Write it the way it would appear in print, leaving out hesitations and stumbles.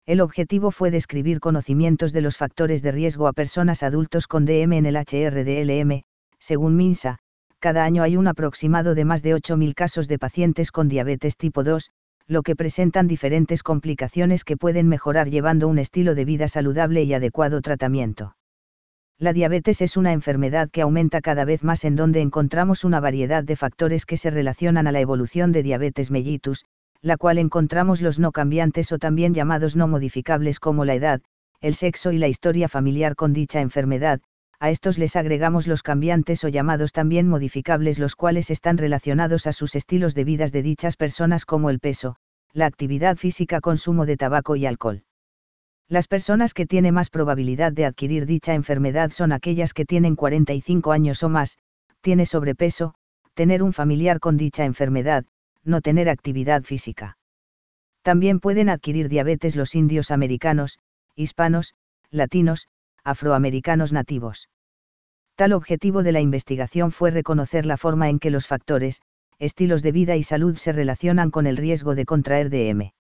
El objetivo fue describir conocimientos de los factores de riesgo a personas adultos con DM en el HRDLM. Según MINSA, cada año hay un aproximado de más de 8.000 casos de pacientes con diabetes tipo 2, lo que presentan diferentes complicaciones que pueden mejorar llevando un estilo de vida saludable y adecuado tratamiento. La diabetes es una enfermedad que aumenta cada vez más, en donde encontramos una variedad de factores que se relacionan a la evolución de diabetes mellitus, la cual encontramos los no cambiantes o también llamados no modificables, como la edad, el sexo y la historia familiar con dicha enfermedad. A estos les agregamos los cambiantes o llamados también modificables, los cuales están relacionados a sus estilos de vida de dichas personas, como el peso, la actividad física, consumo de tabaco y alcohol. Las personas que tienen más probabilidad de adquirir dicha enfermedad son aquellas que tienen 45 años o más, tiene sobrepeso, tener un familiar con dicha enfermedad, no tener actividad física. También pueden adquirir diabetes los indios americanos, hispanos, latinos, afroamericanos nativos. Tal objetivo de la investigación fue reconocer la forma en que los factores, estilos de vida y salud se relacionan con el riesgo de contraer DM.